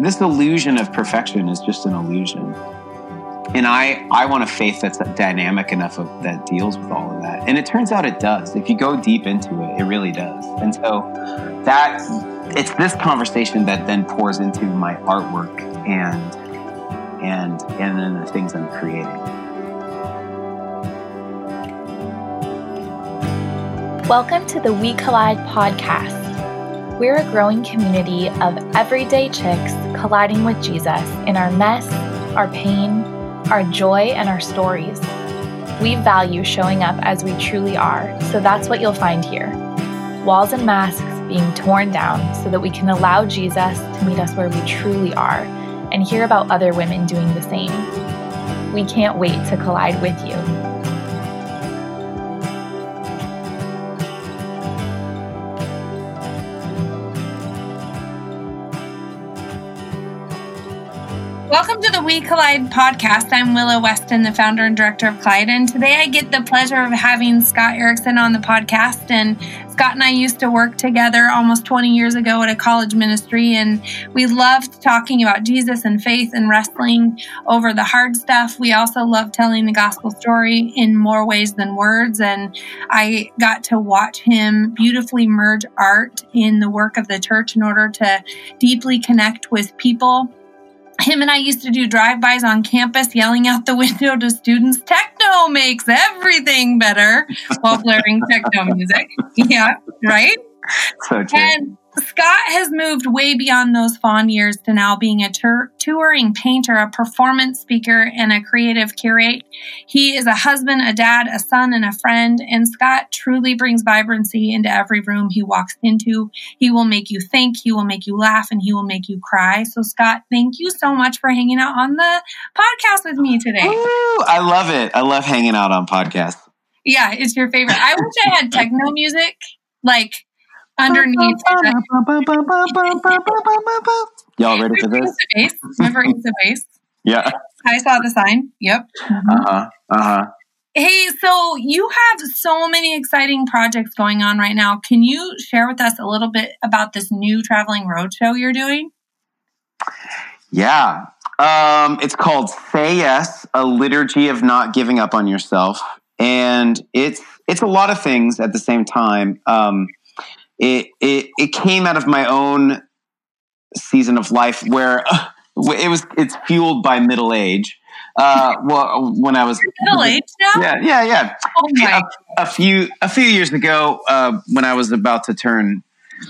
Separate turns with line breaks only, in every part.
this illusion of perfection is just an illusion. And I want a faith that's dynamic enough that deals with all of that. And it turns out it does. If you go deep into it, it really does. And so it's this conversation that then pours into my artwork and then the things I'm creating.
Welcome to the We Collide podcast. We're a growing community of everyday chicks colliding with Jesus in our mess, our pain, our joy, and our stories. We value showing up as we truly are, so that's what you'll find here. Walls and masks being torn down so that we can allow Jesus to meet us where we truly are and hear about other women doing the same. We can't wait to collide with you.
Welcome to the We Collide podcast. I'm Willow Weston, the founder and director of Collide, and today I get the pleasure of having Scott Erickson on the podcast. And Scott and I used to work together almost 20 years ago at a college ministry, and we loved talking about Jesus and faith and wrestling over the hard stuff. We also love telling the gospel story in more ways than words, and I got to watch him beautifully merge art in the work of the church in order to deeply connect with people. Him and I used to do drive-bys on campus, yelling out the window to students, "Techno makes everything better," while blaring techno music. Yeah, right?
So true.
And Scott has moved way beyond those fond years to now being a touring painter, a performance speaker, and a creative curate. He is a husband, a dad, a son, and a friend. And Scott truly brings vibrancy into every room he walks into. He will make you think, he will make you laugh, and he will make you cry. So Scott, thank you so much for hanging out on the podcast with me today.
Woo, I love it. I love hanging out on podcasts.
Yeah, it's your favorite. I wish I had techno music, like, underneath.
Y'all ready for this?
Remember Ace of Base?
Yeah.
I saw the sign. Yep. Hey, so you have so many exciting projects going on right now. Can you share with us a little bit about this new traveling roadshow you're doing?
Yeah. It's called Say Yes, a liturgy of not giving up on yourself. And it's a lot of things at the same time. It came out of my own season of life where it's fueled by middle age. Well, when I was
middle age now?
Yeah.
Oh my!
A few years ago, when I was about to turn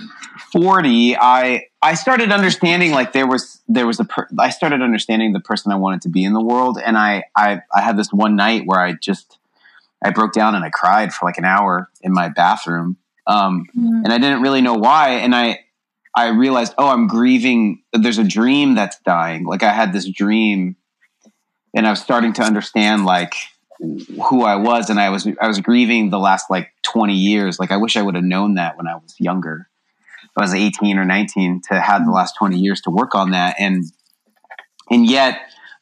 40, I started understanding like I started understanding the person I wanted to be in the world, and I had this one night where I broke down and I cried for like an hour in my bathroom. And I didn't really know why. And I realized, I'm grieving. There's a dream that's dying. Like I had this dream and I was starting to understand like who I was. And I was grieving the last like 20 years. Like I wish I would have known that when I was younger. I was 18 or 19 to have the last 20 years to work on that. And yet,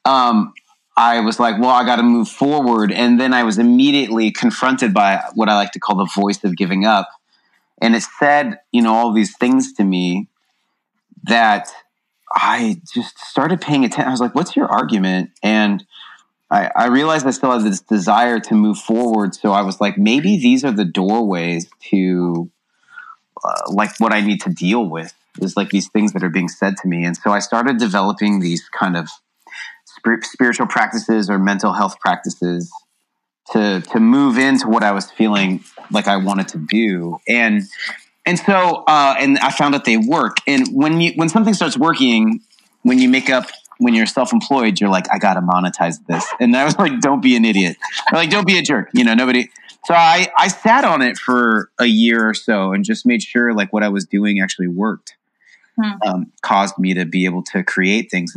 I was like, well, I got to move forward. And then I was immediately confronted by what I like to call the voice of giving up. And it said, all these things to me that I just started paying attention. I was like, what's your argument? And I realized I still had this desire to move forward. So I was like, maybe these are the doorways to like what I need to deal with is like these things that are being said to me. And so I started developing these kind of spiritual practices or mental health practices to move into what I was feeling like I wanted to do. And so I found that they work. And when something starts working, when you're self-employed, you're like, I got to monetize this. And I was like, don't be an idiot. Or like, don't be a jerk. Nobody. So I sat on it for a year or so and just made sure like what I was doing actually worked, caused me to be able to create things.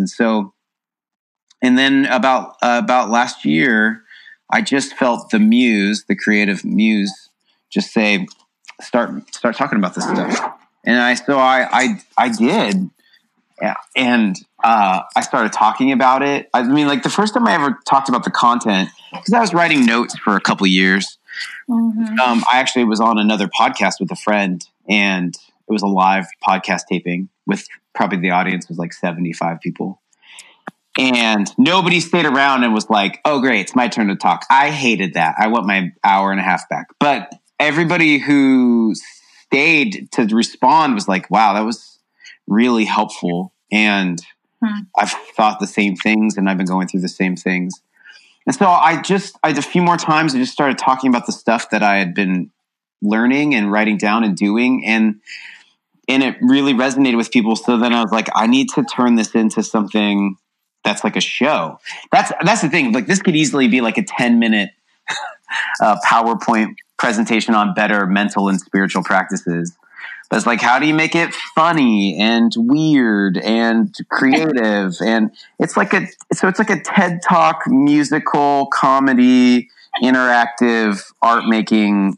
And then about last year, I just felt the creative muse, just say, start talking about this stuff. And I did. Yeah. And I started talking about it. I mean, like the first time I ever talked about the content, because I was writing notes for a couple of years. Mm-hmm. I actually was on another podcast with a friend, and it was a live podcast taping with probably the audience was like 75 people. And nobody stayed around and was like, oh, great, it's my turn to talk. I hated that. I want my hour and a half back. But everybody who stayed to respond was like, wow, that was really helpful. And I've thought the same things and I've been going through the same things. And so I a few more times, I just started talking about the stuff that I had been learning and writing down and doing. And it really resonated with people. So then I was like, I need to turn this into something that's like a show. That's the thing. Like, this could easily be like a 10-minute PowerPoint presentation on better mental and spiritual practices. But it's like, how do you make it funny and weird and creative? And it's like a TED Talk, musical, comedy, interactive, art making,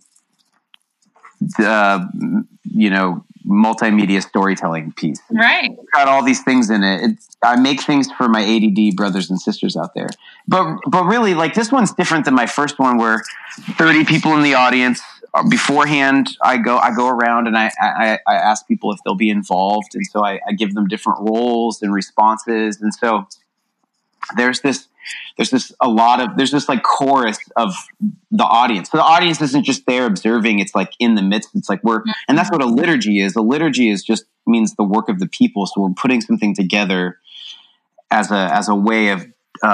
multimedia storytelling piece.
Right.
It's got all these things in it. I make things for my ADD brothers and sisters out there. But really, like, this one's different than my first one, where 30 people in the audience. Beforehand, I go around and I ask people if they'll be involved, and so I give them different roles and responses, and so there's this like chorus of the audience. So the audience isn't just there observing; it's like in the midst. It's like and that's what a liturgy is. A liturgy just means the work of the people. So we're putting something together as a way of.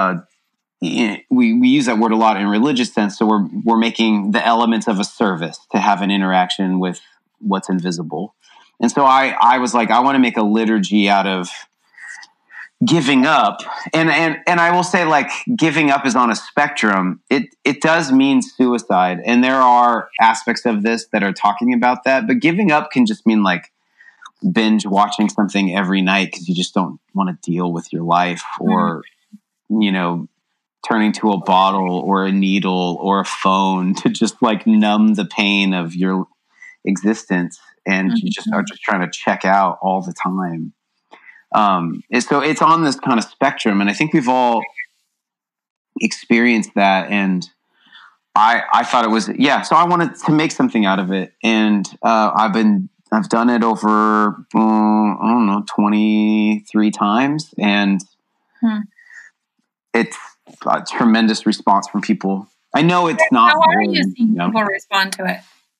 We use that word a lot in religious sense. So we're making the elements of a service to have an interaction with what's invisible. And so I was like, I want to make a liturgy out of giving up. And I will say, like, giving up is on a spectrum. It does mean suicide. And there are aspects of this that are talking about that. But giving up can just mean like binge watching something every night because you just don't want to deal with your life, or, turning to a bottle or a needle or a phone to just like numb the pain of your existence. And you just are just trying to check out all the time. And so it's on this kind of spectrum. And I think we've all experienced that. And I thought it was, so I wanted to make something out of it. And I've done it over, 23 times. And it's a tremendous response from people. I know it's not.
How are you seeing people respond to it?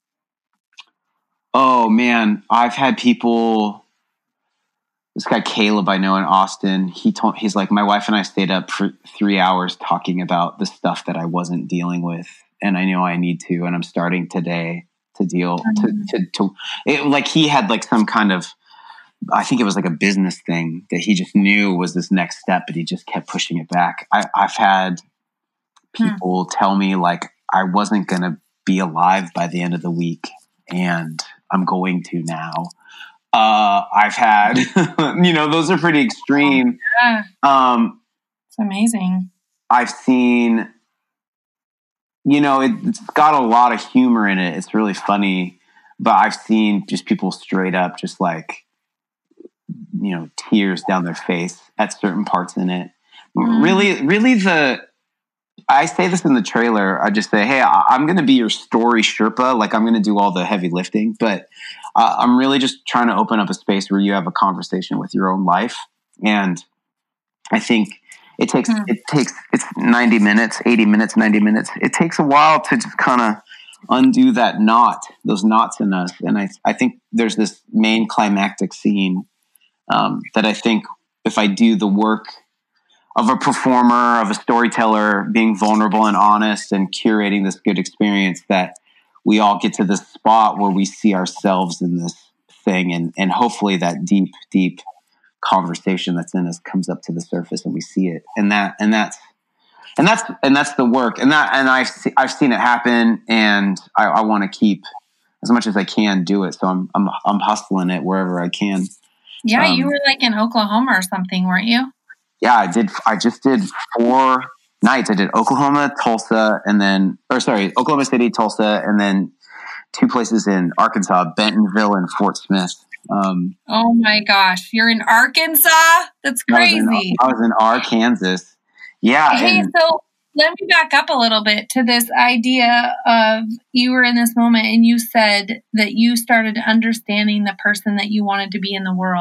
Oh man, I've had people. This guy Caleb I know in Austin. He's like, my wife and I stayed up for 3 hours talking about the stuff that I wasn't dealing with, and I know I need to, and I'm starting today to deal to it. Like, he had like some kind of. I think it was like a business thing that he just knew was this next step, but he just kept pushing it back. I've had people tell me like I wasn't going to be alive by the end of the week, and I'm going to now. I've had, those are pretty extreme.
It's amazing.
I've seen, it's got a lot of humor in it. It's really funny, but I've seen just people straight up just like, tears down their face at certain parts in it. Really I say this in the trailer. I just say, hey, I'm going to be your story Sherpa. Like, I'm going to do all the heavy lifting, but I'm really just trying to open up a space where you have a conversation with your own life. And I think it's 90 minutes, 80 minutes, 90 minutes. It takes a while to just kind of undo those knots in us. And I think there's this main climactic scene that I think if I do the work of a performer, of a storyteller, being vulnerable and honest and curating this good experience, that we all get to this spot where we see ourselves in this thing, and hopefully that deep, deep conversation that's in us comes up to the surface and we see it. And that's the work. And I've seen it happen, and I want to keep as much as I can do it. So I'm hustling it wherever I can.
Yeah, you were like in Oklahoma or something, weren't you?
Yeah, I did. I just did 4 nights. I did Oklahoma, Oklahoma City, Tulsa, and then 2 places in Arkansas, Bentonville and Fort Smith.
Oh my gosh, you're in Arkansas? That's crazy.
I was in Arkansas. Yeah.
Hey, so let me back up a little bit to this idea of you were in this moment and you said that you started understanding the person that you wanted to be in the world.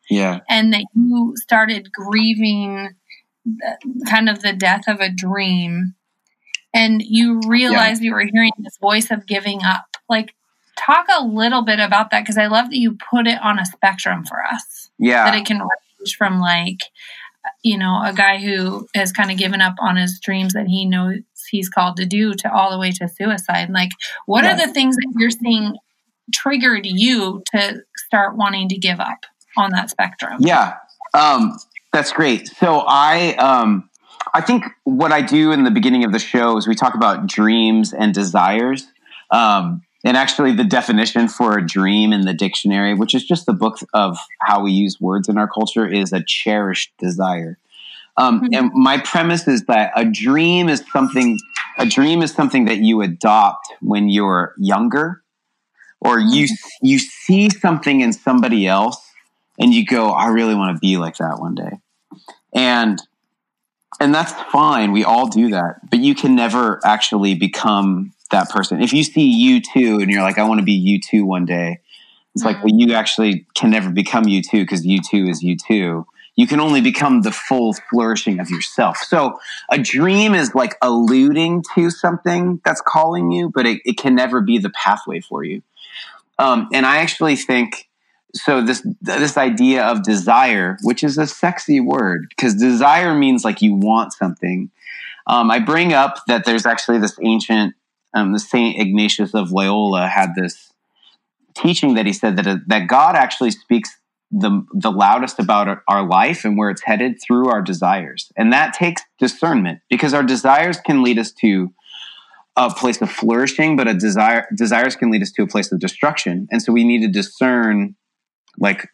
Yeah.
And that you started grieving kind of the death of a dream, and you realized you were hearing this voice of giving up. Like, talk a little bit about that, because I love that you put it on a spectrum for us.
Yeah.
That it can range from, like, you know, a guy who has kind of given up on his dreams that he knows he's called to do, to all the way to suicide. Like, what are the things that you're seeing triggered you to start wanting to give up on that spectrum?
Yeah. That's great. So I think what I do in the beginning of the show is we talk about dreams and desires. And actually the definition for a dream in the dictionary, which is just the book of how we use words in our culture, is a cherished desire. And my premise is that a dream is something that you adopt when you're younger, or you see something in somebody else and you go, I really want to be like that one day. And that's fine. We all do that, but you can never actually become that person. If you see U2 and you're like, I want to be U2 one day, it's like, well, you actually can never become U2, because U2 is U2. You can only become the full flourishing of yourself. So a dream is like alluding to something that's calling you, but it can never be the pathway for you. And I actually think, so this idea of desire, which is a sexy word, because desire means like you want something. I bring up that there's actually this ancient, the Saint Ignatius of Loyola had this teaching that he said that God actually speaks the loudest about our life and where it's headed through our desires. And that takes discernment, because our desires can lead us to a place of flourishing, but desires can lead us to a place of destruction. And so we need to discern, like,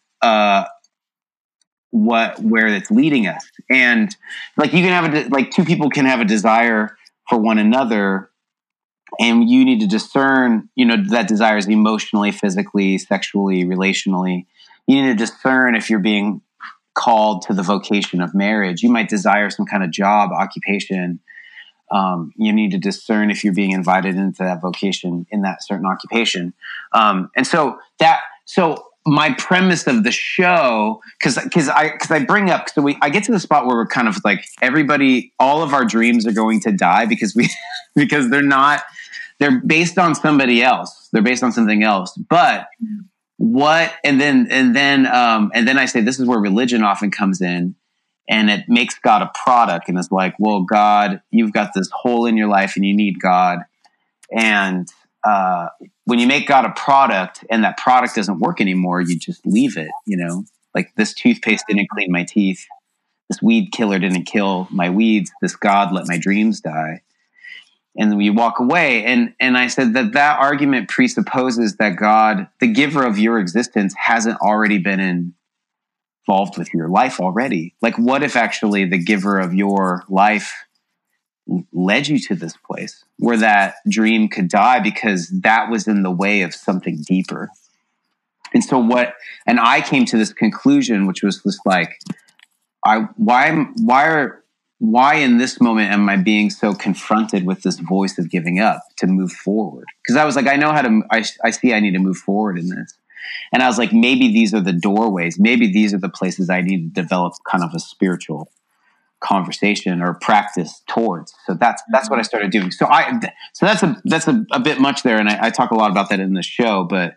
where it's leading us. And like, you can have two people can have a desire for one another, and you need to discern, that desire is emotionally, physically, sexually, relationally. You need to discern if you're being called to the vocation of marriage. You might desire some kind of job, occupation. You need to discern if you're being invited into that vocation in that certain occupation. And so my premise of the show, because I bring up, I get to the spot where we're kind of like, all of our dreams are going to die because they're based on somebody else. They're based on something else. But and then I say, this is where religion often comes in, and it makes God a product, and it's like, well, God, you've got this hole in your life and you need God. And when you make God a product and that product doesn't work anymore, you just leave it, like, this toothpaste didn't clean my teeth. This weed killer didn't kill my weeds. This God let my dreams die. And then we walk away. And I said that argument presupposes that God, the giver of your existence, hasn't already been involved with your life already. Like, what if actually the giver of your life led you to this place where that dream could die because that was in the way of something deeper? And so I came to this conclusion, which was this, like, why in this moment am I being so confronted with this voice of giving up to move forward? Because I was like, I see I need to move forward in this. And I was like, maybe these are the doorways. Maybe these are the places I need to develop kind of a spiritual conversation or practice towards. So that's what I started doing. So that's a bit much there. And I talk a lot about that in the show, but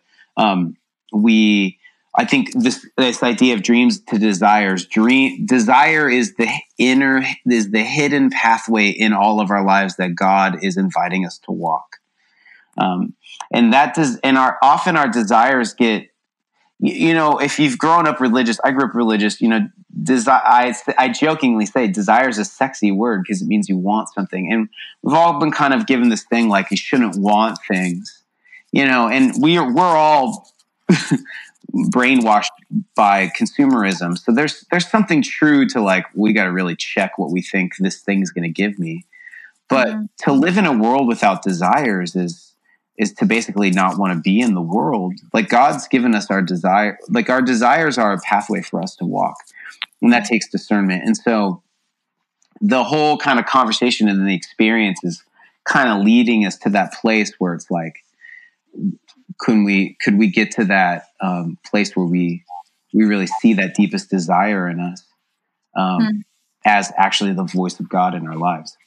I think this idea of dreams to desires. Desire is the hidden pathway in all of our lives that God is inviting us to walk. And often our desires get, if you've grown up religious, I grew up religious, I jokingly say desire is a sexy word because it means you want something. And we've all been kind of given this thing, like, you shouldn't want things, and we're all brainwashed by consumerism. So there's something true to, like, we got to really check what we think this thing's going to give me. But to live in a world without desires is to basically not want to be in the world. Like, God's given us our desire. Like, our desires are a pathway for us to walk, and that takes discernment. And so the whole kind of conversation and the experience is kind of leading us to that place where it's like, could we get to that place where we we really see that deepest desire in us as actually the voice of God in our lives.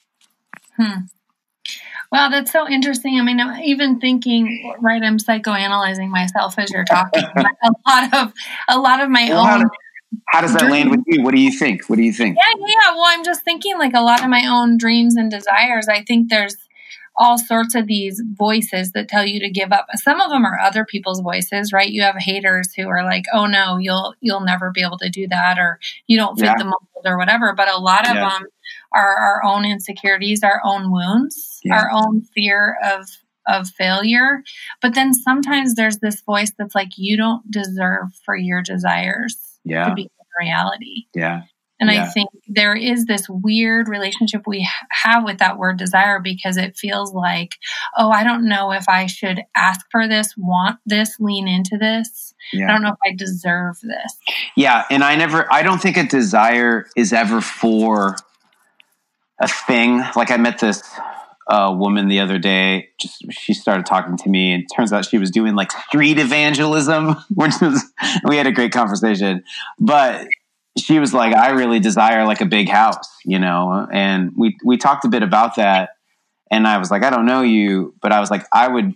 Wow, that's so interesting. I mean, even thinking, right, I'm psychoanalyzing myself as you're talking. a lot of my own.
How does that land with you? What do you think?
Yeah. Well, I'm just thinking like a lot of my own dreams and desires. I think there's all sorts of these voices that tell you to give up. Some of them are other people's voices, right? You have haters who are like, "Oh no, you'll never be able to do that," or "You don't fit the mold," or whatever. But a lot of them are our own insecurities, our own wounds, our own fear of failure. But then sometimes there's this voice that's like, "You don't deserve for your desires to become reality." And I think there is this weird relationship we have with that word desire, because it feels like, oh, I don't know if I should ask for this, want this, lean into this. I don't know if I deserve this.
Yeah. And I don't think a desire is ever for a thing. Like I met this woman the other day, she started talking to me, and it turns out she was doing like street evangelism, we had a great conversation, but she was like, I really desire like a big house, and we talked a bit about that. And I was like, I don't know you, but I was like, I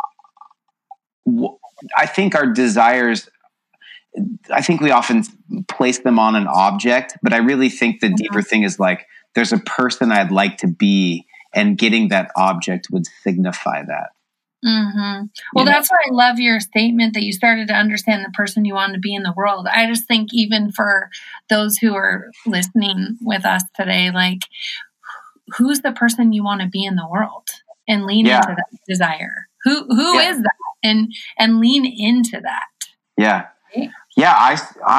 think our desires, I think we often place them on an object, but I really think the deeper thing is like, there's a person I'd like to be, and getting that object would signify that.
Well, that's why I love your statement that you started to understand the person you want to be in the world. I just think even for those who are listening with us today, like, who's the person you want to be in the world, and lean into that desire. Who is that, and lean into that.
Yeah. Right? Yeah.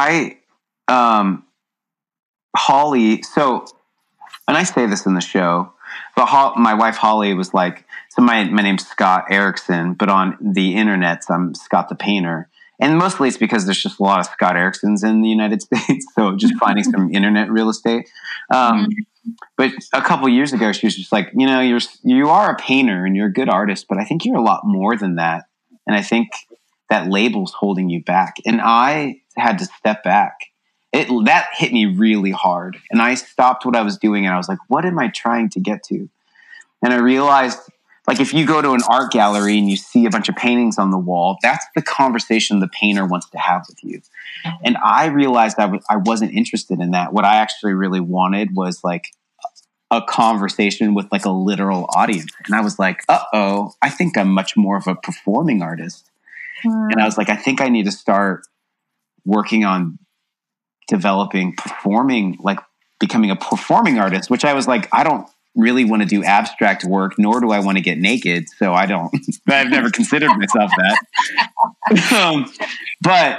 Holly. So, and I say this in the show, but my wife Holly was like, so my name's Scott Erickson, but on the internet, I'm Scott the Painter. And mostly it's because there's just a lot of Scott Ericksons in the United States. So just finding some internet real estate. But a couple years ago, she was just like, you are a painter and you're a good artist, but I think you're a lot more than that. And I think that label's holding you back. And I had to step back. That hit me really hard. And I stopped what I was doing and I was like, what am I trying to get to? And I realized, like, if you go to an art gallery and you see a bunch of paintings on the wall, that's the conversation the painter wants to have with you. And I realized I wasn't interested in that. What I actually really wanted was like a conversation with like a literal audience. And I was like, I think I'm much more of a performing artist. And I was like, I think I need to start working on developing performing, like becoming a performing artist, which I was like, I don't really want to do abstract work, nor do I want to get naked. So I've never considered myself that. But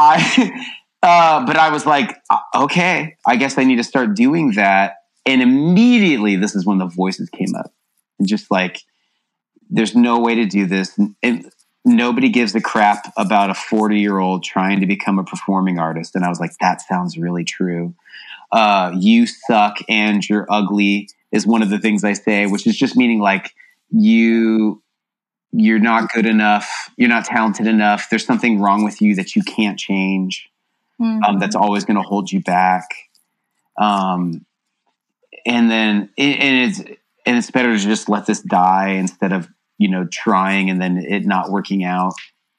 I was like, okay, I guess I need to start doing that. And immediately this is when the voices came up, and just like, there's no way to do this. And nobody gives a crap about a 40-year-old trying to become a performing artist. And I was like, that sounds really true. You suck and you're ugly is one of the things I say, which is just meaning like you're not good enough. You're not talented enough. There's something wrong with you that you can't change. That's always going to hold you back. And then it's better to just let this die instead of, trying and then it not working out.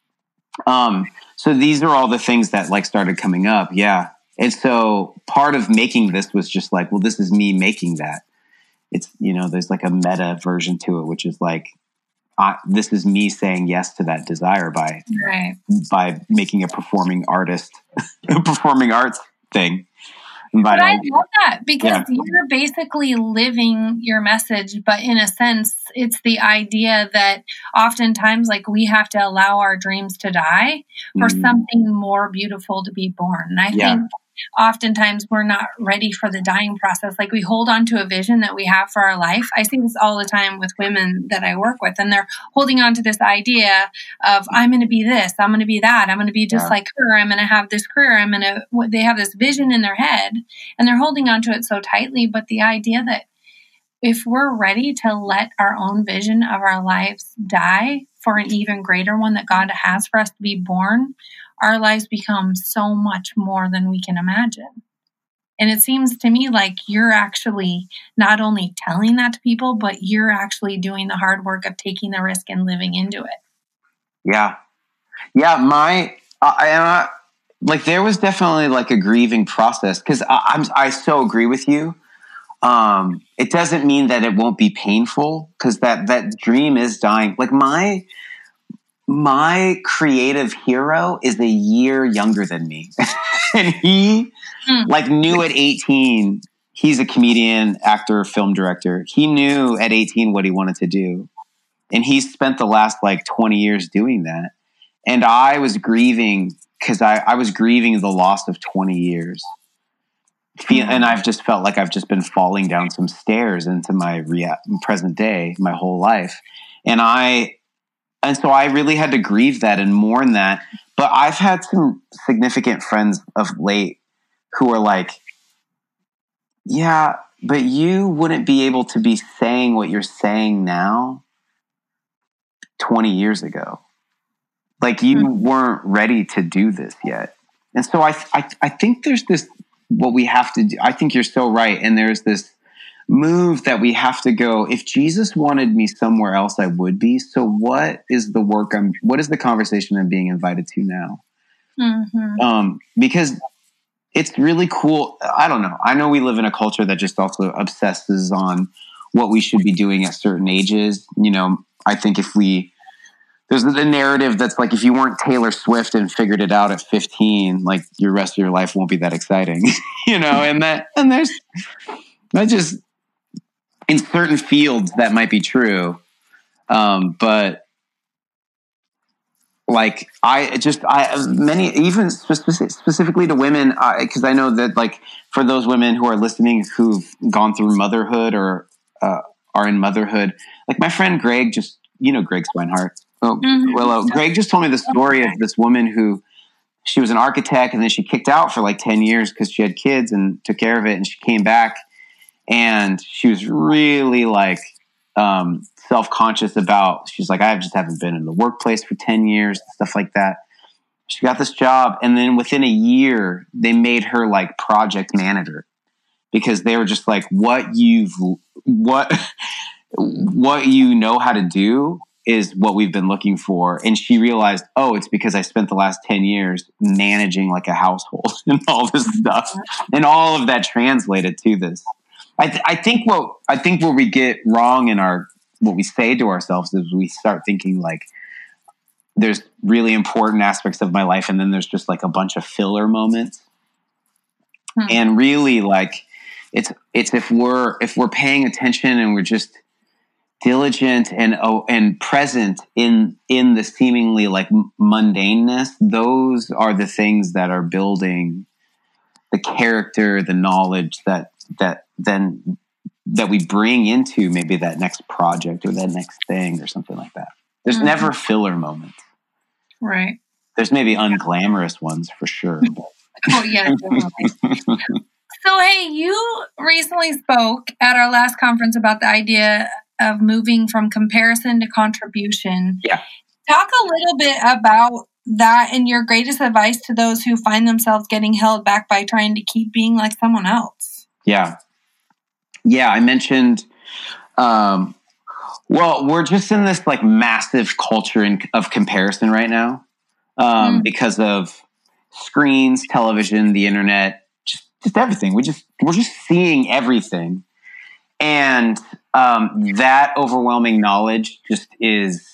So these are all the things that like started coming up. Yeah. And so part of making this was just like, well, this is me making that. It's, there's like a meta version to it, which is like, this is me saying yes to that desire by making a performing artist, a performing arts thing.
But I love that because you're basically living your message, but in a sense, it's the idea that oftentimes, like, we have to allow our dreams to die for something more beautiful to be born. And I think oftentimes we're not ready for the dying process. Like, we hold on to a vision that we have for our life. I see this all the time with women that I work with, and they're holding on to this idea of, I'm going to be this, I'm going to be that, I'm going to be just like her, I'm going to have this career, they have this vision in their head, and they're holding on to it so tightly. But the idea that if we're ready to let our own vision of our lives die for an even greater one that God has for us to be born, our lives become so much more than we can imagine. And it seems to me like you're actually not only telling that to people, but you're actually doing the hard work of taking the risk and living into it.
Yeah. Yeah. Like there was definitely like a grieving process, because I so agree with you. It doesn't mean that it won't be painful, because that dream is dying. Like my creative hero is a year younger than me. And he like knew at 18, he's a comedian, actor, film director. He knew at 18 what he wanted to do. And he spent the last like 20 years doing that. And I was grieving because I was grieving the loss of 20 years. And I've just felt like I've just been falling down some stairs into my present day, my whole life. And so I really had to grieve that and mourn that. But I've had some significant friends of late who are like, yeah, but you wouldn't be able to be saying what you're saying now 20 years ago. Like you weren't ready to do this yet. And so I think there's this, what we have to do. I think you're so right. And there's this move that we have to go, if Jesus wanted me somewhere else, I would be. So what is the conversation I'm being invited to now? Because it's really cool. I don't know. I know we live in a culture that just also obsesses on what we should be doing at certain ages. You know, I think there's the narrative that's like, if you weren't Taylor Swift and figured it out at 15, like your rest of your life won't be that exciting, you know, and there's just, in certain fields that might be true. But like specifically to women, because I know that like for those women who are listening who've gone through motherhood or are in motherhood, like my friend Greg, just, you know, Greg Swinehart. Greg just told me the story of this woman who, she was an architect and then she kicked out for like 10 years because she had kids and took care of it. And she came back and she was really like self-conscious about, she's like, I just haven't been in the workplace for 10 years, stuff like that. She got this job. And then within a year, they made her like project manager, because they were just like, what you know how to do is what we've been looking for. And she realized, oh, it's because I spent the last 10 years managing like a household and all this stuff. And all of that translated to this. I think where we get wrong in what we say to ourselves is we start thinking like there's really important aspects of my life, and then there's just like a bunch of filler moments. And really, like it's if we're paying attention and we're just diligent and present in the seemingly like mundaneness, those are the things that are building the character, the knowledge that we bring into maybe that next project or that next thing or something like that. There's never filler moments.
Right.
There's maybe unglamorous ones for sure.
Oh yeah. So, hey, you recently spoke at our last conference about the idea of moving from comparison to contribution.
Yeah.
Talk a little bit about that and your greatest advice to those who find themselves getting held back by trying to keep being like someone else.
Yeah. Yeah, I mentioned, we're just in this like massive culture of comparison right now, because of screens, television, the internet, just everything. We're just seeing everything. And that overwhelming knowledge just is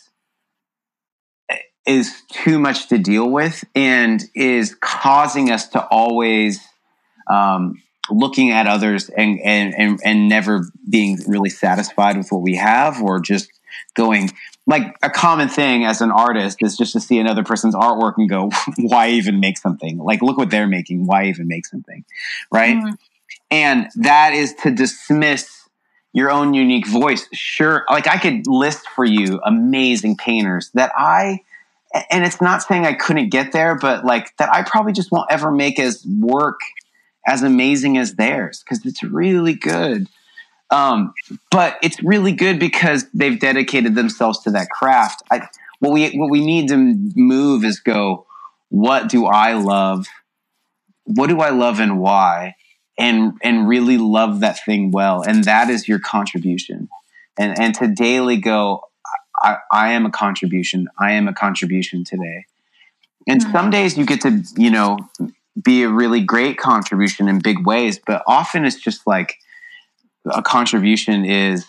too much to deal with, and is causing us to always looking at others and never being really satisfied with what we have, or just going, like, a common thing as an artist is just to see another person's artwork and go, why even make something? Like, look what they're making. Why even make something? Right. And that is to dismiss your own unique voice. Sure. Like, I could list for you amazing painters that and it's not saying I couldn't get there, but like that I probably just won't ever make as amazing as theirs, because it's really good. But it's really good because they've dedicated themselves to that craft. What we need to move is go, what do I love? What do I love and why? And really love that thing well. And that is your contribution. And to daily go, I am a contribution. I am a contribution today. And some days you get to, be a really great contribution in big ways, but often it's just like a contribution is,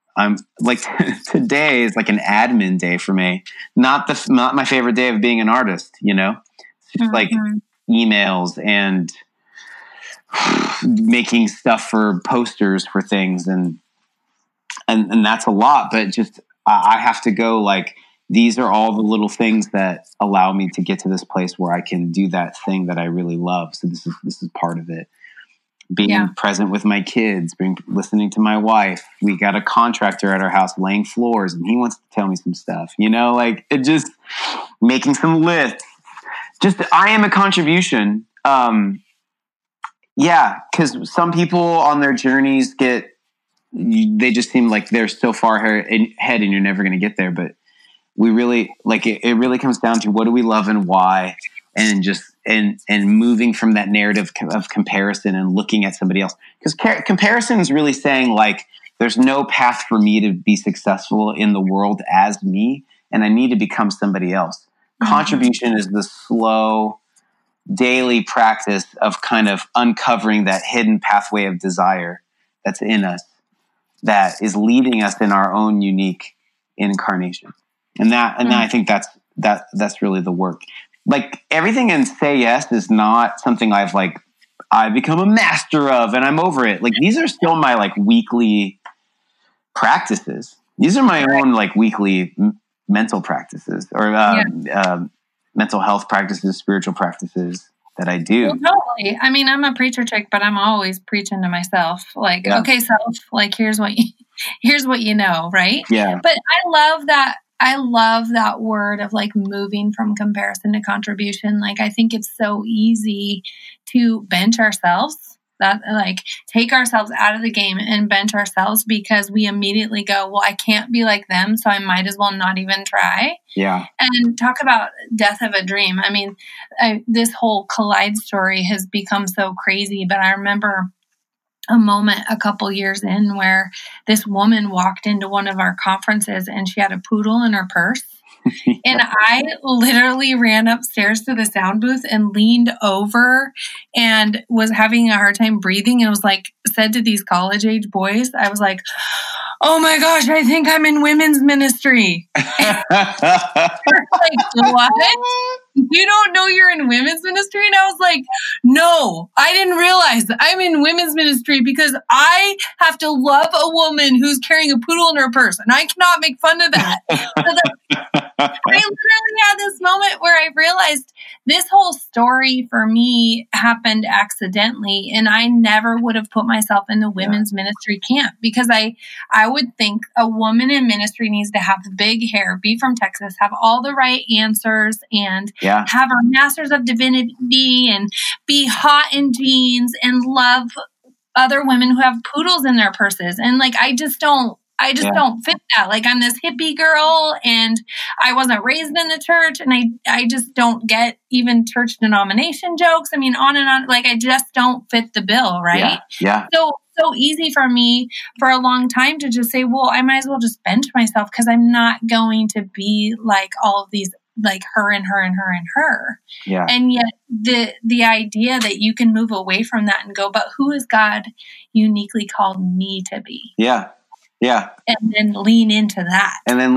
today is like an admin day for me. Not my favorite day of being an artist, It's just like emails and making stuff for posters for things. And that's a lot, but just, I have to go like, these are all the little things that allow me to get to this place where I can do that thing that I really love. So this is part of it. Being present with my kids, listening to my wife. We got a contractor at our house laying floors and he wants to tell me some stuff, like it just making some lists. Just, I am a contribution. Cause some people on their journeys they just seem like they're so far ahead and you're never going to get there. But we really it really comes down to what do we love and why, and just and moving from that narrative of comparison and looking at somebody else, because comparison is really saying like there's no path for me to be successful in the world as me, and I need to become somebody else. Contribution is the slow daily practice of kind of uncovering that hidden pathway of desire that's in us, that is leading us in our own unique incarnation. And I think that's really the work. Like everything in Say Yes is not something I've become a master of and I'm over it. Like these are still my like weekly practices. These are my own like weekly mental practices or mental health practices, spiritual practices that I do.
Well, totally. I mean, I'm a preacher chick, but I'm always preaching to myself. Like, okay, self, like here's what you know, right?
Yeah.
But I love that word of like moving from comparison to contribution. Like, I think it's so easy to bench ourselves, that like take ourselves out of the game and bench ourselves because we immediately go, well, I can't be like them, so I might as well not even try.
Yeah.
And talk about death of a dream. I mean, this whole Collide story has become so crazy, but I remember a moment a couple years in where this woman walked into one of our conferences and she had a poodle in her purse. And I literally ran upstairs to the sound booth and leaned over and was having a hard time breathing. And was like, said to these college age boys, I was like, oh my gosh, I think I'm in women's ministry. Like, what? You don't know you're in women's ministry? And I was like, no, I didn't realize that I'm in women's ministry because I have to love a woman who's carrying a poodle in her purse. And I cannot make fun of that. I literally had this moment where I realized this whole story for me happened accidentally, and I never would have put myself in the women's ministry camp because I would think a woman in ministry needs to have big hair, be from Texas, have all the right answers, and have her master's of divinity, and be hot in jeans, and love other women who have poodles in their purses. And like, I just don't fit that. Like, I'm this hippie girl and I wasn't raised in the church, and I just don't get even church denomination jokes. I mean, on and on. Like, I just don't fit the bill, right?
Yeah.
So easy for me for a long time to just say, well, I might as well just bench myself because I'm not going to be like all of these, like her and her and her and her.
Yeah.
And yet the idea that you can move away from that and go, but who has God uniquely called me to be?
Yeah. Yeah.
And then lean into that.
And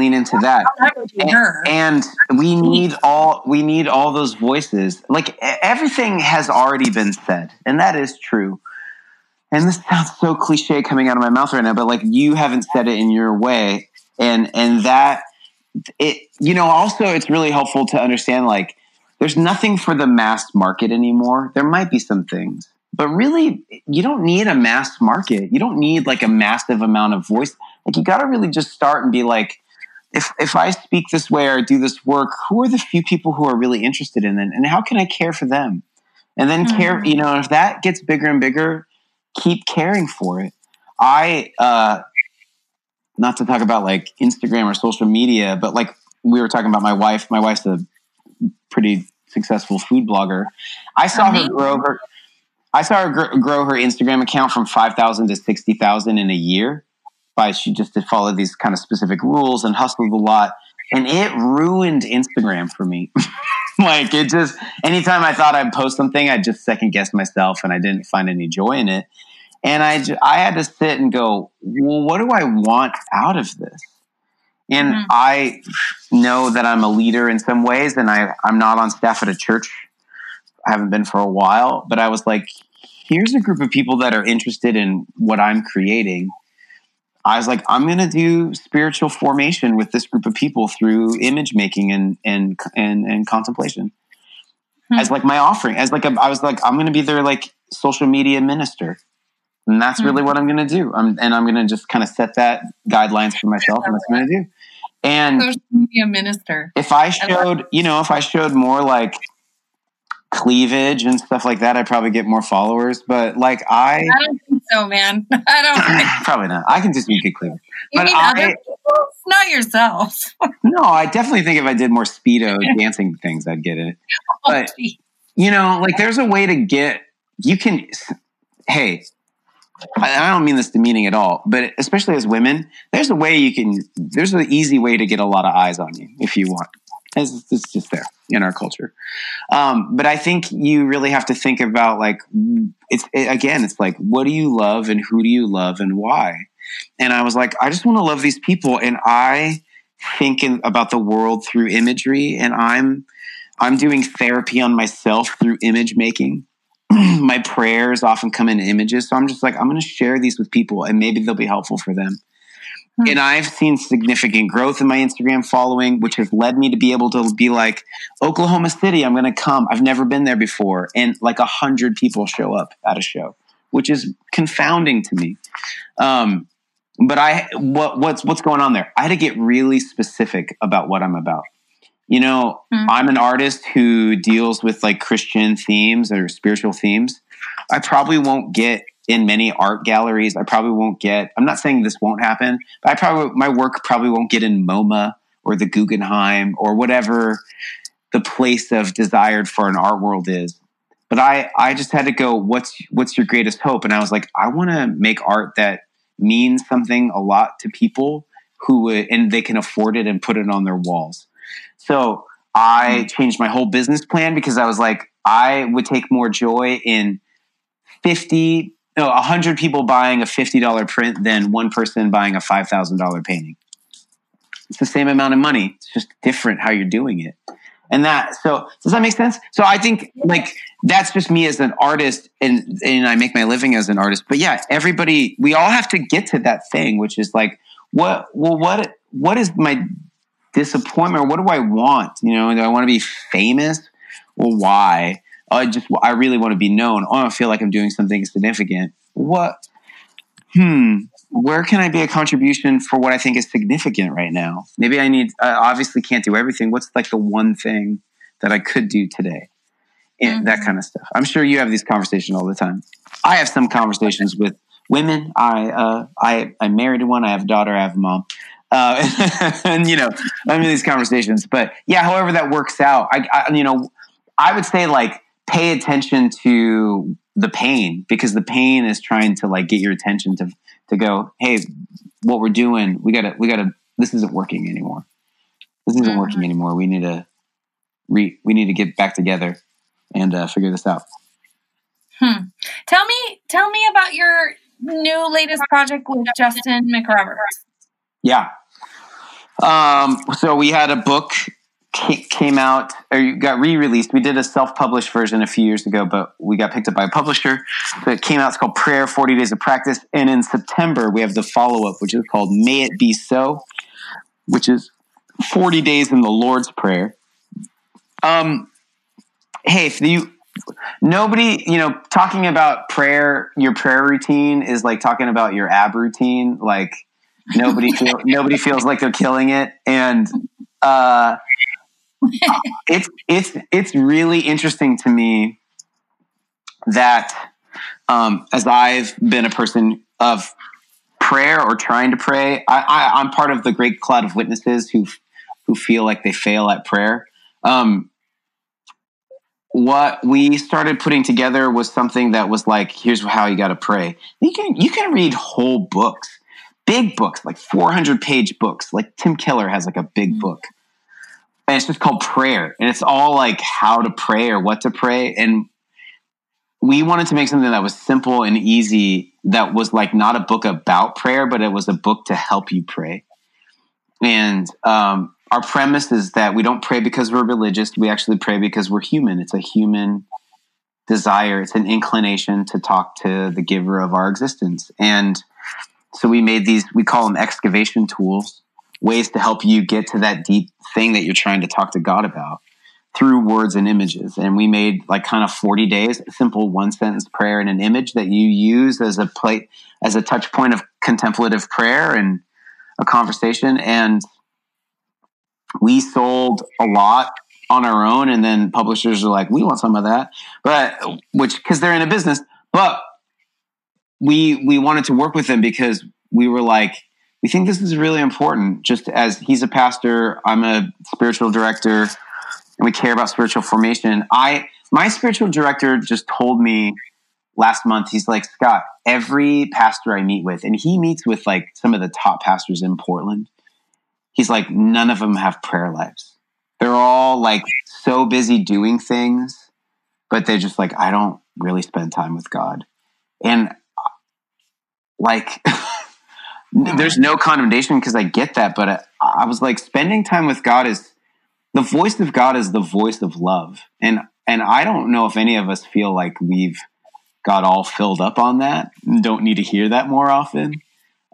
we need all those voices. Like, everything has already been said, and that is true. And this sounds so cliche coming out of my mouth right now, but like, you haven't said it in your way. And that it, also it's really helpful to understand, like, there's nothing for the mass market anymore. There might be some things, but really, you don't need a mass market. You don't need like a massive amount of voice. Like, you got to really just start and be like, if I speak this way or do this work, who are the few people who are really interested in it, and how can I care for them? And then care, if that gets bigger and bigger, keep caring for it. Not to talk about like Instagram or social media, but like we were talking about my wife. My wife's a pretty successful food blogger. I saw her grow her Instagram account from 5,000 to 60,000 in a year. She just did follow these kind of specific rules and hustled a lot, and it ruined Instagram for me. Like, it just, anytime I thought I'd post something, I'd just second guess myself, and I didn't find any joy in it. And I had to sit and go, well, what do I want out of this? And I know that I'm a leader in some ways, and I'm not on staff at a church. I haven't been for a while, but I was like, here's a group of people that are interested in what I'm creating. I was like, I'm going to do spiritual formation with this group of people through image making and contemplation as like my offering. I was like, I'm going to be their like social media minister. And that's really what I'm going to do. I'm going to just kind of set that guidelines for myself, and that's what I'm going to do. And
social media minister.
If I showed more like cleavage and stuff like that, I'd probably get more followers. But like I
don't think so, man. I don't think
probably not. I can just be good cleavage.
You mean other people? Not yourself.
No, I definitely think if I did more Speedo dancing things, I'd get it. But like there's a way to get. Hey, I don't mean this demeaning at all, but especially as women, there's an easy way to get a lot of eyes on you if you want. It's just there in our culture. But I think you really have to think about like, it's like, what do you love and who do you love and why? And I was like, I just want to love these people. And I think about the world through imagery, and I'm doing therapy on myself through image making. My prayers often come in images. So I'm just like, I'm going to share these with people, and maybe they'll be helpful for them. And I've seen significant growth in my Instagram following, which has led me to be able to be like, Oklahoma City, I'm going to come. I've never been there before. And like 100 people show up at a show, which is confounding to me. But what's going on there? I had to get really specific about what I'm about. I'm an artist who deals with like Christian themes or spiritual themes. I probably won't get in many art galleries. I'm not saying this won't happen, but my work probably won't get in MoMA or the Guggenheim or whatever the place of desired for an art world is. But I just had to go, what's your greatest hope? And I was like, I want to make art that means something a lot to people and they can afford it and put it on their walls. So I changed my whole business plan because I was like, I would take more joy in 100 people buying a $50 print than one person buying a $5,000 painting. It's the same amount of money. It's just different how you're doing it. So does that make sense? So I think like that's just me as an artist, and I make my living as an artist. But yeah, we all have to get to that thing, which is like, what is my disappointment, or what do I want? Do I want to be famous? Well, why? I really want to be known. I feel like I'm doing something significant. What? Where can I be a contribution for what I think is significant right now? Maybe I obviously can't do everything. What's like the one thing that I could do today? And that kind of stuff. I'm sure you have these conversations all the time. I have some conversations with women. I'm married to one. I have a daughter. I have a mom. And I'm in these conversations, but yeah, however that works out, I would say like pay attention to the pain, because the pain is trying to like get your attention to go, hey, what we're doing, we gotta, this isn't working anymore. This isn't working anymore. We need to get back together and figure this out.
Tell me about your new latest project with Justin McRoberts.
Yeah. So we had a book came out, or got re-released. We did a self-published version a few years ago, but we got picked up by a publisher. So it came out. It's called Prayer, 40 Days of Practice. And in September, we have the follow-up, which is called May It Be So, which is 40 days in the Lord's Prayer. Hey, talking about prayer, your prayer routine is like talking about your ab routine. Like nobody feels like they're killing it. And, it's really interesting to me that as I've been a person of prayer or trying to pray, I'm part of the great cloud of witnesses who feel like they fail at prayer. what we started putting together was something that was like, here's how you got to pray. You can read whole books, big books, like 400-page books. Like Tim Keller has like a big book. And it's just called Prayer. And it's all like how to pray or what to pray. And we wanted to make something that was simple and easy, that was like not a book about prayer, but it was a book to help you pray. And our premise is that we don't pray because we're religious. We actually pray because we're human. It's a human desire. It's an inclination to talk to the giver of our existence. And so we made these, we call them excavation tools, ways to help you get to that deep thing that you're trying to talk to God about through words and images. And we made like kind of 40 days, a simple 1-sentence prayer and an image that you use as a touch point of contemplative prayer and a conversation. And we sold a lot on our own, and then publishers are like, we want some of that, because they're in a business. But we wanted to work with them because we were like, we think this is really important. Just as he's a pastor, I'm a spiritual director, and we care about spiritual formation. My spiritual director just told me last month, he's like, Scott, every pastor I meet with, and he meets with like some of the top pastors in Portland, he's like, none of them have prayer lives. They're all like so busy doing things, but they're just like, I don't really spend time with God. And like, there's no condemnation because I get that. But I was like, spending time with God the voice of God is the voice of love. And I don't know if any of us feel like we've got all filled up on that and don't need to hear that more often.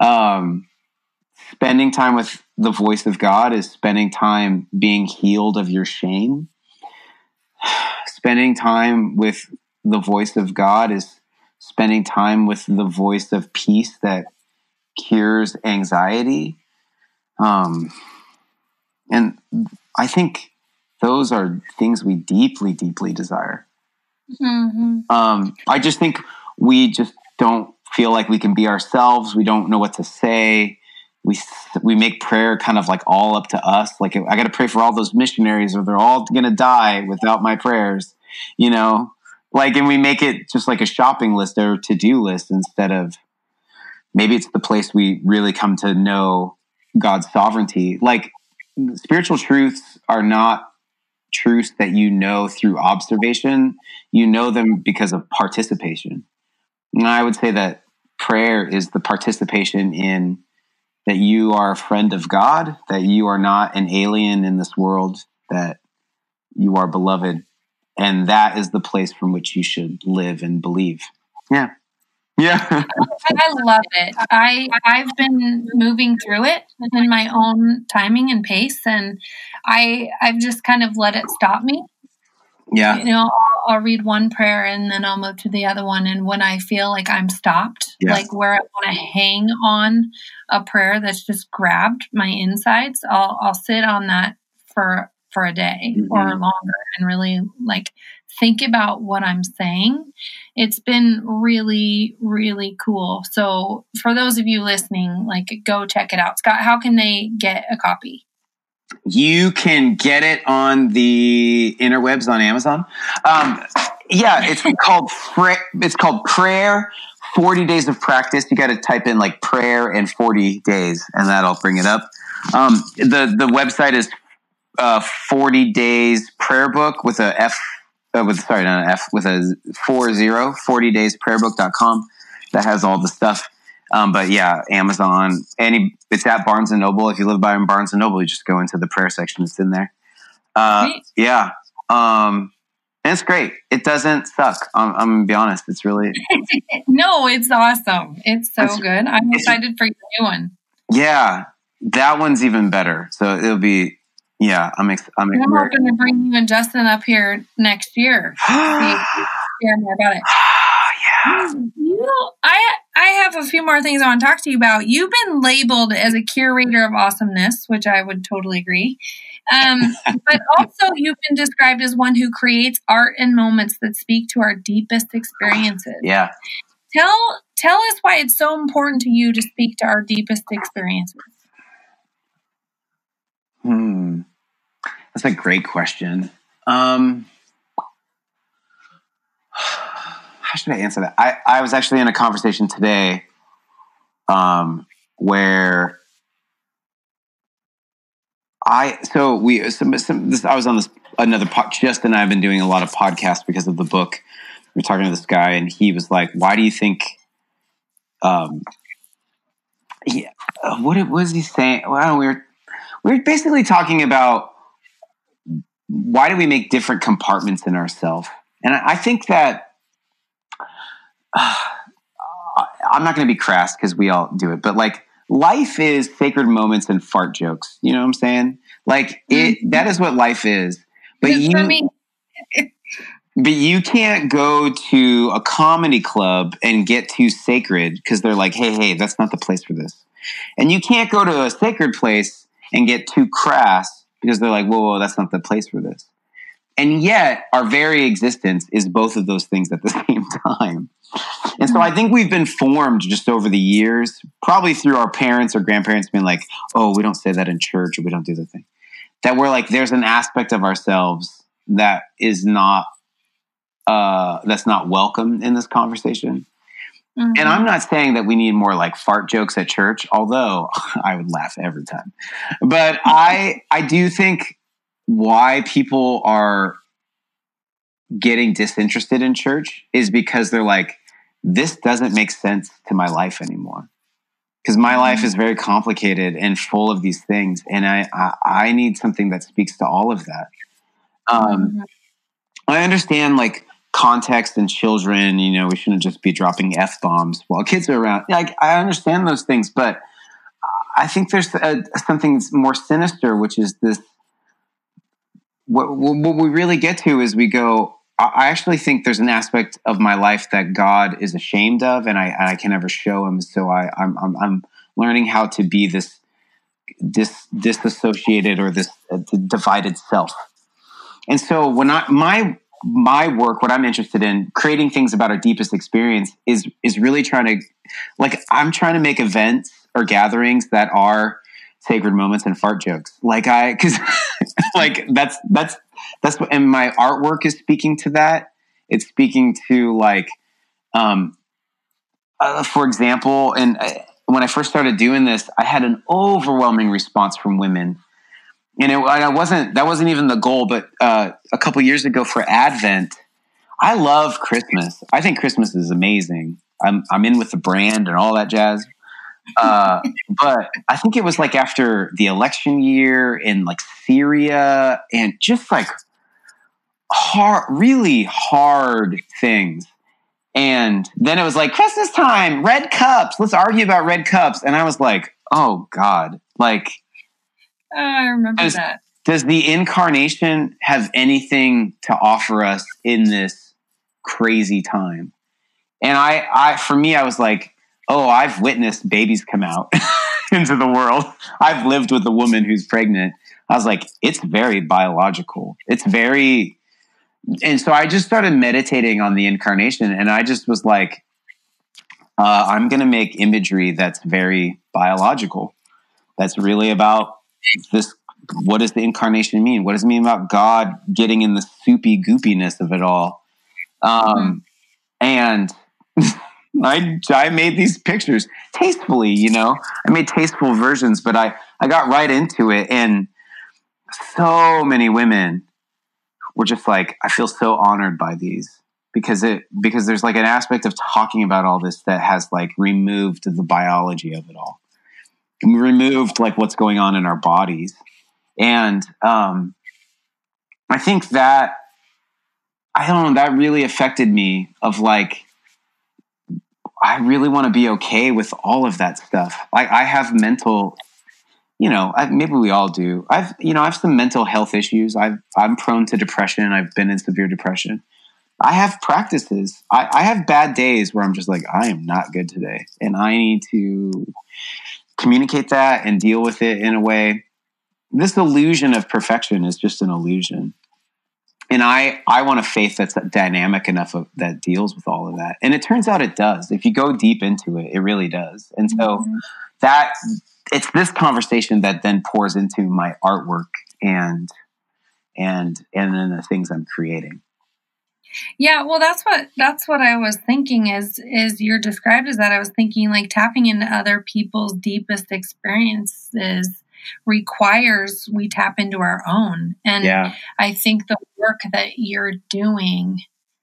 Spending time with the voice of God is spending time being healed of your shame. Spending time with the voice of God is spending time with the voice of peace that cures anxiety. And I think those are things we deeply, deeply desire. Mm-hmm. I just think we just don't feel like we can be ourselves. We don't know what to say. We make prayer kind of like all up to us. Like, I got to pray for all those missionaries or they're all going to die without my prayers, like, and we make it just like a shopping list or to-do list instead of maybe it's the place we really come to know God's sovereignty. Like, spiritual truths are not truths that you know through observation. You know them because of participation. And I would say that prayer is the participation in that you are a friend of God, that you are not an alien in this world, that you are beloved. And that is the place from which you should live and believe. Yeah. Yeah.
I love it. I've been moving through it in my own timing and pace, and I've just kind of let it stop me.
Yeah.
I'll read one prayer and then I'll move to the other one. And when I feel like I'm stopped, like where I want to hang on a prayer that's just grabbed my insides, I'll sit on that for a day or longer and really like think about what I'm saying. It's been really, really cool. So for those of you listening, like, go check it out. Scott, how can they get a copy?
You can get it on the interwebs on Amazon. It's called Prayer 40 Days of Practice. You got to type in like prayer and 40 days and that'll bring it up. The website is 40 Days Prayer Book with a F, with a 40daysprayerbook.com. That has all the stuff. But yeah, Amazon, it's at Barnes and Noble. If you live by Barnes and Noble, you just go into the prayer section. It's in there. Yeah. And it's great. It doesn't suck. I'm going to be honest. It's really.
No, it's awesome. It's so good. I'm excited for your new one.
Yeah. That one's even better. So it'll be, yeah, I'm
hoping to bring you and Justin up here next year. Hear more about it. Yeah. I have a few more things I want to talk to you about. You've been labeled as a curator of awesomeness, which I would totally agree. But also you've been described as one who creates art and moments that speak to our deepest experiences.
Yeah.
Tell us why it's so important to you to speak to our deepest experiences.
That's a great question. should I answer that? I was actually in a conversation today, where I was on this another Justin and I have been doing a lot of podcasts because of the book. We were talking to this guy, and he was like, "Why do you think?" What was he saying? Well, we were basically talking about why do we make different compartments in ourselves, and I think that I'm not going to be crass because we all do it, but like life is sacred moments and fart jokes. You know what I'm saying? Like that is what life is. But
for me.
But you can't go to a comedy club and get too sacred because they're like, hey, that's not the place for this. And you can't go to a sacred place and get too crass because they're like, whoa, that's not the place for this. And yet our very existence is both of those things at the same time. And so I think we've been formed just over the years, probably through our parents or grandparents being like, oh, we don't say that in church, or we don't do the thing. That we're like, there's an aspect of ourselves that is not, that's not welcome in this conversation. Mm-hmm. And I'm not saying that we need more like fart jokes at church, although I would laugh every time. But I do think why people are getting disinterested in church is because they're like, this doesn't make sense to my life anymore. Because my life is very complicated and full of these things. And I need something that speaks to all of that. I understand like context and children, you know, we shouldn't just be dropping F-bombs while kids are around. Like, I understand those things, but I think there's something more sinister, which is this, what we really get to is we go, I actually think there's an aspect of my life that God is ashamed of, and I can never show him. So I'm learning how to be this disassociated or this divided self. And so when my work, what I'm interested in, creating things about our deepest experience is really trying to, like, I'm trying to make events or gatherings that are sacred moments and fart jokes. Cause like that's what, and my artwork is speaking to that. It's speaking to like, for example, and when I first started doing this, I had an overwhelming response from women. And that wasn't even the goal, but a couple years ago for Advent, I love Christmas. I think Christmas is amazing. I'm in with the brand and all that jazz. But I think it was like after the election year in like Syria and just like really hard things. And then it was like Christmas time, red cups. Let's argue about red cups. And I was like, oh God, like,
I remember that.
Does the incarnation have anything to offer us in this crazy time? And for me, I was like, oh, I've witnessed babies come out into the world. I've lived with a woman who's pregnant. I was like, it's very biological. And so I just started meditating on the incarnation, and I just was like, I'm going to make imagery that's very biological. That's really about this. What does the incarnation mean? What does it mean about God getting in the soupy goopiness of it all? And I made these pictures tastefully, you know, I made tasteful versions, but I got right into it. And so many women were just like, I feel so honored by these because there's like an aspect of talking about all this that has like removed the biology of it all. And we removed like what's going on in our bodies. And I think that, I don't know, that really affected me of like, I really want to be okay with all of that stuff. Like I have mental, you know, maybe we all do. I have some mental health issues. I'm prone to depression. I've been in severe depression. I have practices. I have bad days where I'm just like, I am not good today. And I need to communicate that and deal with it in a way. This illusion of perfection is just an illusion. And I want a faith that's dynamic enough that deals with all of that. And it turns out it does. If you go deep into it, it really does. And so it's this conversation that then pours into my artwork and then the things I'm creating.
Yeah, well, that's what I was thinking is you're described as that. I was thinking like tapping into other people's deepest experiences requires we tap into our own. And I think the work that you're doing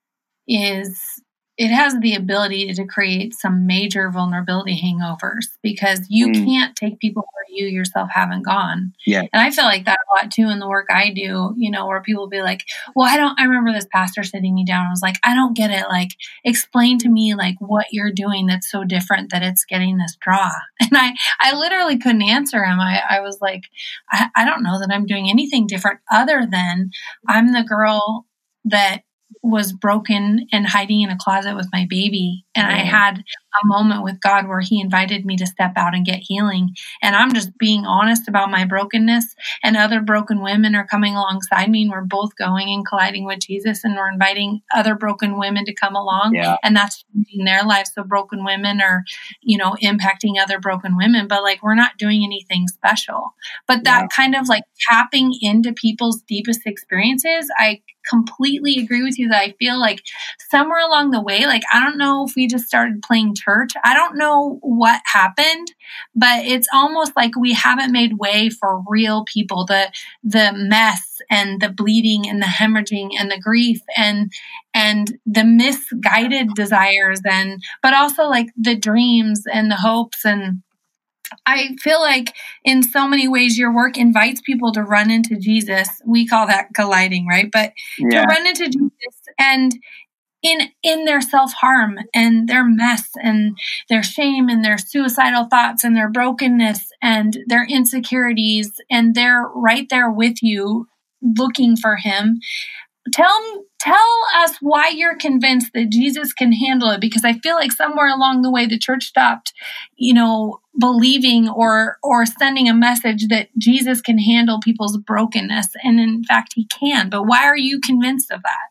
it has the ability to create some major vulnerability hangovers because you can't take people where you yourself haven't gone.
Yeah.
And I feel like that a lot too in the work I do, where people be like, well, I remember this pastor sitting me down and was like, I don't get it. Like, explain to me like what you're doing that's so different that it's getting this draw. And I literally couldn't answer him. I was like, I don't know that I'm doing anything different other than I'm the girl that was broken and hiding in a closet with my baby. And I had a moment with God where he invited me to step out and get healing. And I'm just being honest about my brokenness, and other broken women are coming alongside me, and we're both going and colliding with Jesus, and we're inviting other broken women to come along.
Yeah.
And that's changing their lives. So broken women are, impacting other broken women, but like, we're not doing anything special. But that kind of like tapping into people's deepest experiences, I completely agree with you that I feel like somewhere along the way, like, I don't know if we just started playing church. I don't know what happened, but it's almost like we haven't made way for real people, the mess and the bleeding and the hemorrhaging and the grief and the misguided desires but also like the dreams and the hopes. And I feel like in so many ways your work invites people to run into Jesus. We call that colliding, right? But to run into Jesus and in their self-harm and their mess and their shame and their suicidal thoughts and their brokenness and their insecurities, and they're right there with you looking for him. Tell us why you're convinced that Jesus can handle it, because I feel like somewhere along the way the church stopped, believing or sending a message that Jesus can handle people's brokenness, and in fact he can. But why are you convinced of that?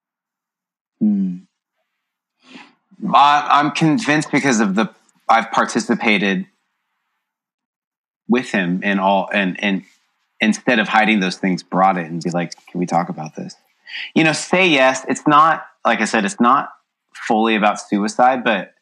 I'm convinced because of I've participated with him in all, and instead of hiding those things, brought it and be like, can we talk about this? Say yes. It's not, like I said, it's not fully about suicide, but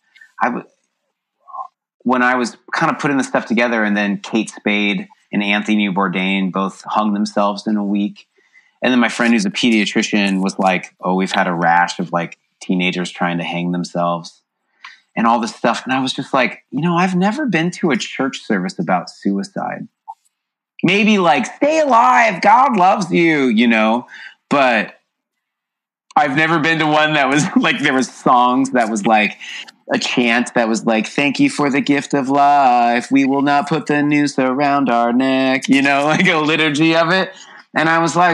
when I was kind of putting this stuff together, and then Kate Spade and Anthony Bourdain both hung themselves in a week. And then my friend who's a pediatrician was like, oh, we've had a rash of like teenagers trying to hang themselves and all this stuff. And I was just like, I've never been to a church service about suicide. Maybe like, stay alive, God loves you, but I've never been to one that was like, there was songs that was like a chant that was like, thank you for the gift of life. We will not put the noose around our neck, like a liturgy of it. And I was like,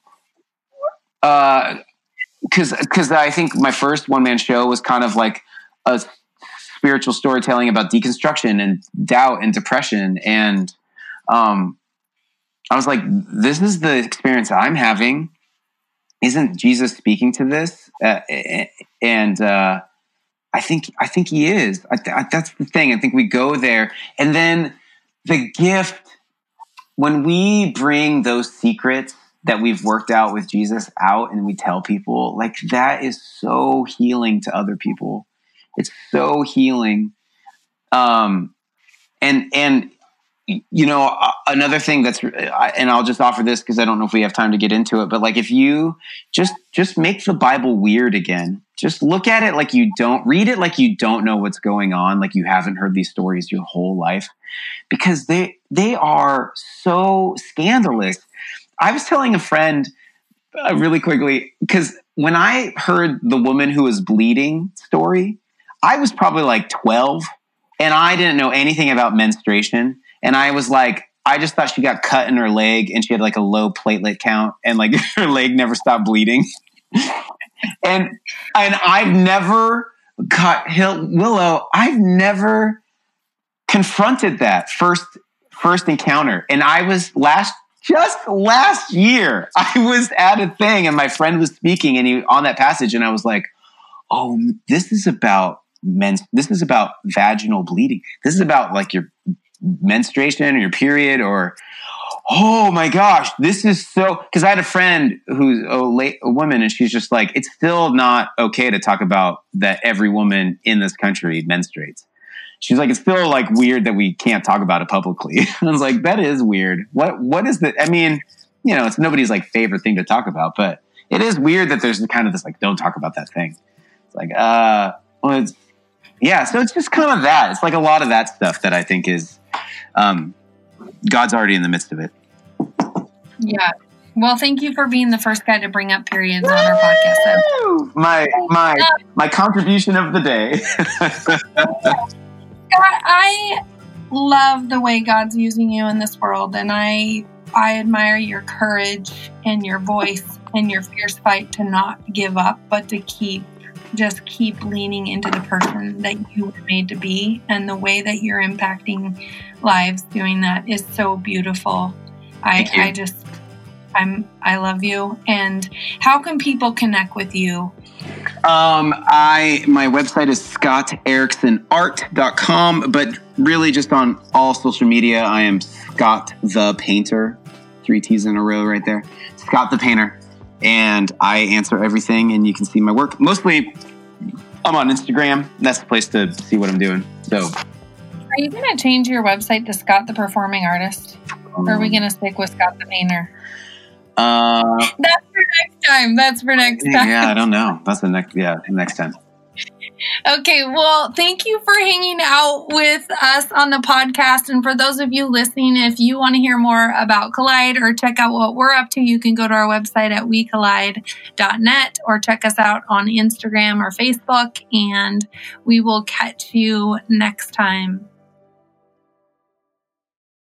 because I think my first one-man show was kind of like a spiritual storytelling about deconstruction and doubt and depression. And I was like, this is the experience I'm having. Isn't Jesus speaking to this? And I think he is. That's the thing. I think we go there. And then the gift, when we bring those secrets that we've worked out with Jesus out and we tell people, like, that is so healing to other people. It's so healing. And another thing and I'll just offer this because I don't know if we have time to get into it, but like, if you just make the Bible weird again, just look at it like you don't read it, like you don't know what's going on, like you haven't heard these stories your whole life, because they are so scandalous. I was telling a friend really quickly, because when I heard the woman who was bleeding story, I was probably like 12 and I didn't know anything about menstruation. And I was like, I just thought she got cut in her leg and she had like a low platelet count and like her leg never stopped bleeding. and I've never Willow, I've never confronted that first encounter. And I was just last year, I was at a thing and my friend was speaking and on that passage, and I was like, oh, this is about vaginal bleeding. This is about like your menstruation or your period, or Oh my gosh, this is so, because I had a friend who's a woman, and she's just like, it's still not okay to talk about that every woman in this country menstruates. She's like, it's still like weird that we can't talk about it publicly. I was like, that is weird. What is that? I mean, it's nobody's like favorite thing to talk about, but it is weird that there's kind of this like, don't talk about that thing. It's like, so it's just kind of that. It's like a lot of that stuff that I think is, God's already in the midst of it.
Yeah. Well, thank you for being the first guy to bring up periods on our podcast.
My contribution of the day.
Scott, I love the way God's using you in this world, and I admire your courage and your voice and your fierce fight to not give up, but to keep leaning into the person that you were made to be, and the way that you're impacting lives doing that is so beautiful. I love you. And how can people connect with you?
My website is scottericksonart.com, but really just on all social media, I am Scott the Painter, 3 T's in a row right there. Scott the Painter. And I answer everything, and you can see my work. Mostly, I'm on Instagram. That's the place to see what I'm doing. So,
are you going to change your website to Scott the Performing Artist? Or are we going to stick with Scott the Painter? That's for next time.
Yeah, I don't know. That's next time.
Okay, well, thank you for hanging out with us on the podcast. And for those of you listening, if you want to hear more about Collide or check out what we're up to, you can go to our website at wecollide.net or check us out on Instagram or Facebook. And we will catch you next time.